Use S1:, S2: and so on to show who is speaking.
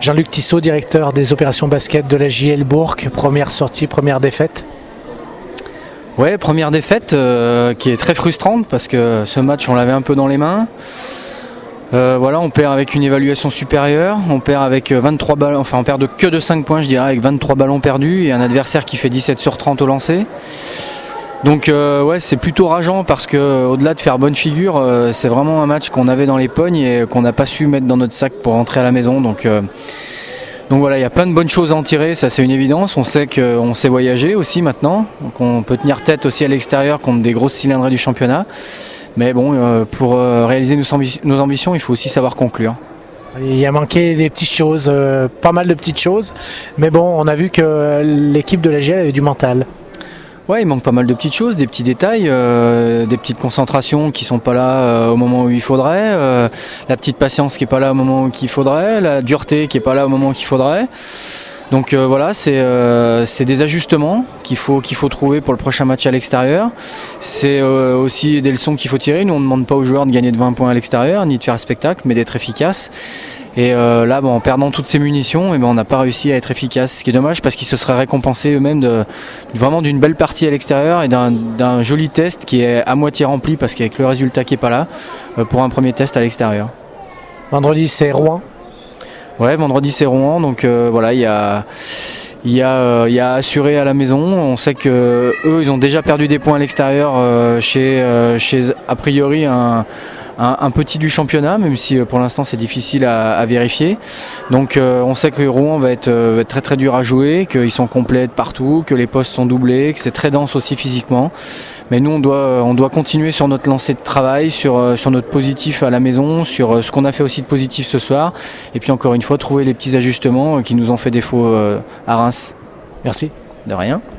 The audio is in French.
S1: Jean-Luc Tissot, directeur des opérations basket de la JL Bourg. Première sortie, première défaite.
S2: Ouais, première défaite qui est très frustrante parce que ce match on l'avait un peu dans les mains. Voilà, on perd avec une évaluation supérieure, on perd avec 23 ballons, enfin on perd que de 5 points je dirais, avec 23 ballons perdus et un adversaire qui fait 17 sur 30 au lancer. Donc ouais, c'est plutôt rageant parce que au-delà de faire bonne figure, c'est vraiment un match qu'on avait dans les pognes et qu'on n'a pas su mettre dans notre sac pour rentrer à la maison. Donc voilà, il y a plein de bonnes choses à en tirer, ça c'est une évidence. On sait qu'on sait voyager aussi maintenant, donc on peut tenir tête aussi à l'extérieur contre des grosses cylindrées du championnat. Mais bon, pour réaliser nos ambitions, il faut aussi savoir conclure.
S1: Il y a manqué des petites choses, pas mal de petites choses, mais bon, on a vu que l'équipe de la GL avait du mental.
S2: Ouais, il manque pas mal de petites choses, des petits détails, des petites concentrations qui sont pas là au moment où il faudrait, la petite patience qui est pas là au moment où il faudrait, la dureté qui est pas là au moment où il faudrait. Donc voilà, c'est des ajustements qu'il faut trouver pour le prochain match à l'extérieur. C'est aussi des leçons qu'il faut tirer. Nous, on ne demande pas aux joueurs de gagner de 20 points à l'extérieur, ni de faire le spectacle, mais d'être efficace. Et là, en perdant toutes ces munitions, on n'a pas réussi à être efficace. Ce qui est dommage parce qu'ils se seraient récompensés eux-mêmes vraiment d'une belle partie à l'extérieur et d'un joli test qui est à moitié rempli parce qu'avec le résultat qui est pas là, pour un premier test à l'extérieur.
S1: Vendredi, c'est Rouen.
S2: Ouais, vendredi c'est Rouen, donc voilà, il y a assuré à la maison. On sait que eux, ils ont déjà perdu des points à l'extérieur chez a priori un petit du championnat, même si pour l'instant c'est difficile à vérifier. Donc on sait que Rouen va être très très dur à jouer, qu'ils sont complets de partout, que les postes sont doublés, que c'est très dense aussi physiquement. Mais nous on doit continuer sur notre lancée de travail, sur notre positif à la maison, sur ce qu'on a fait aussi de positif ce soir. Et puis encore une fois trouver les petits ajustements qui nous ont fait défaut à Reims.
S1: Merci.
S2: De rien.